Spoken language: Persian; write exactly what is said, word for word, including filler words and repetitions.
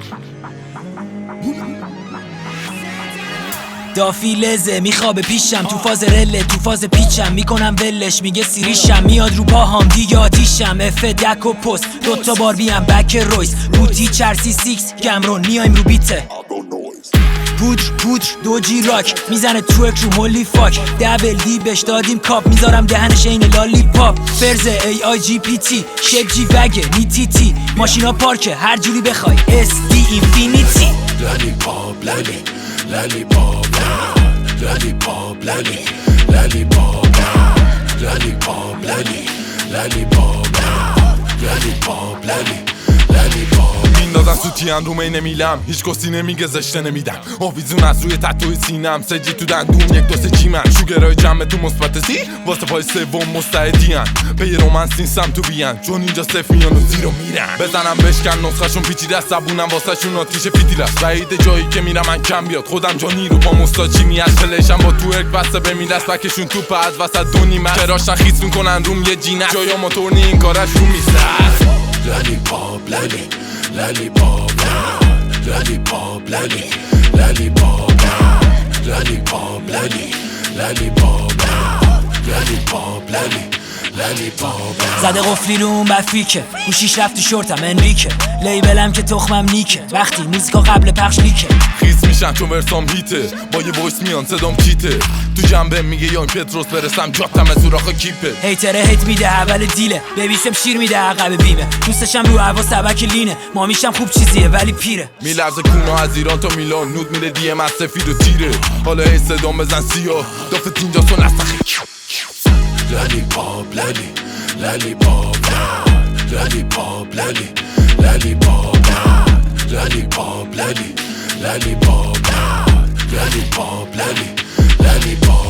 دافی لزه میخوابه پیشم، تو فاز رله تو فاز پیچم، میکنم ولش میگه سیریشم، میاد رو پاهام دیگه آتیشم، اف دک و پست دوتا بار بیم بک رویس روتی چرسی سیکس گمرون میایم رو بیته پودر پودر دوجی راک میزنه توک رو مولی فاک دبل دی بش دادیم کاپ میذارم دهنش این لالی پاپ فرزه ای آی جی پی تی شیب جی وگه نیتی تی ماشینا پارکه هر جوری بخوای اس دی اینفینیتی لالی پاپ لالی لالی پاپ لالی پاپ لالی لالی پاپ لالی پاپ لالی لالی پاپ لالی پاپ لالی لالی پاپ میندازن سوتیان رو مینه میلم هیچ کسی نمیگه زشته نمیدم آویزون از روی تتوی سینم سجی تو دندون یک دو سه جیمن شوگرای جمع تو مثبت سی واسه پای سوم مستعدین به یه رومنس نیستم تو بیان چون اینجا صف میان و زیرو میرن بزنم بشکن نسخه‌شون پیچیده است زبونم واسه شون آتیش فیتیل است بعید جایی که میرم من کم بیاد خودم جانی رو با مستاچی میاد تلشم با تو ارک بسته بمیرست بکشون توپ از وسط دو نیمه کراشن خیس میکنن روم یه جینه جایا موتور نی این کارش رو میسه لالی پاپ لالی لالی پاپ لالی پاپ لالی لالی پاپ لالی پاپ لالی لالی پاپ لالی پاپ لالی لالی پاپ زده قفلی رو اون بفیکه گوشیش رفت تو شورتم انریکه لیبلم که تخمم نیکه وقتی موزیکا قبل پخش لیکه خیس میشن چون ورسام هیته با یه وایس میان صدام کیته تو جنبه میگه یا این پتروس برسم جاتم از سوراخ کیپه هیتره هیت میده اول دیله ببیسم شیر میده عقب بیمه دوستشم رو هوا سبک لینه مامیشم خوب چیزیه ولی پیره میلرزه کونا از ایران تا میلان نود میده دیم از سفید و تیره حالا هی صدام بزن سیاه دافت اینجا سون نستخی لالی پاپ لالی لالی پاپ لالی پاپ لالی لالی پاپ لالی پاپ لالی لالی پاپ لالی پاپ لالی لالی پاپ